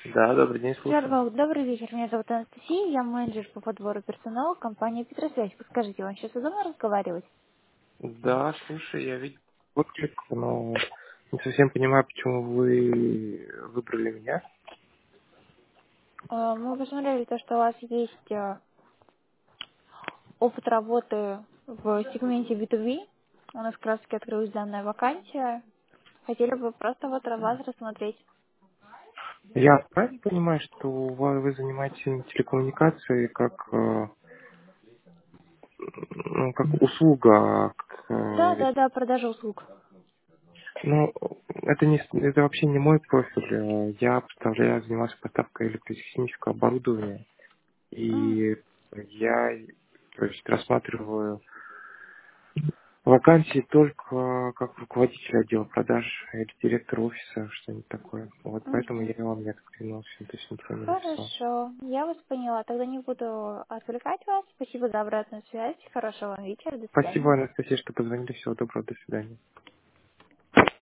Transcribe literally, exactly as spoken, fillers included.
Да, добрый день, слушаю. Жаргал, добрый вечер. Меня зовут Анастасия, я менеджер по подбору персонала компании Петросвязь. Подскажите, вам сейчас удобно разговаривать? Да, слушай, я видел отклик, но не совсем понимаю, почему вы выбрали меня. Э, Мы посмотрели то, что у вас есть э, опыт работы в сегменте би ту би. У нас как раз таки открылась данная вакансия. Хотели бы просто вот вас рассмотреть. Я правильно понимаю, что у вас- вы занимаетесь именно телекоммуникацией как, э, ну, как услуга, как, Да, э, да, да, продажа услуг. ну, это, не, с- это вообще не мой профиль. Э, Я представляю, занимаюсь поставкой электротехнического оборудования, М, и я, то есть, рассматриваю вакансии только как руководитель отдела продаж или директор офиса, что-нибудь такое. Вот поэтому мгм. я вам не откликнулся, то есть ничего не написал. Хорошо, я вас поняла. Тогда не буду отвлекать вас. Спасибо за обратную связь. Хорошего вам вечера. До Спасибо, свидания. Анастасия, что позвонили. Всего доброго, до свидания.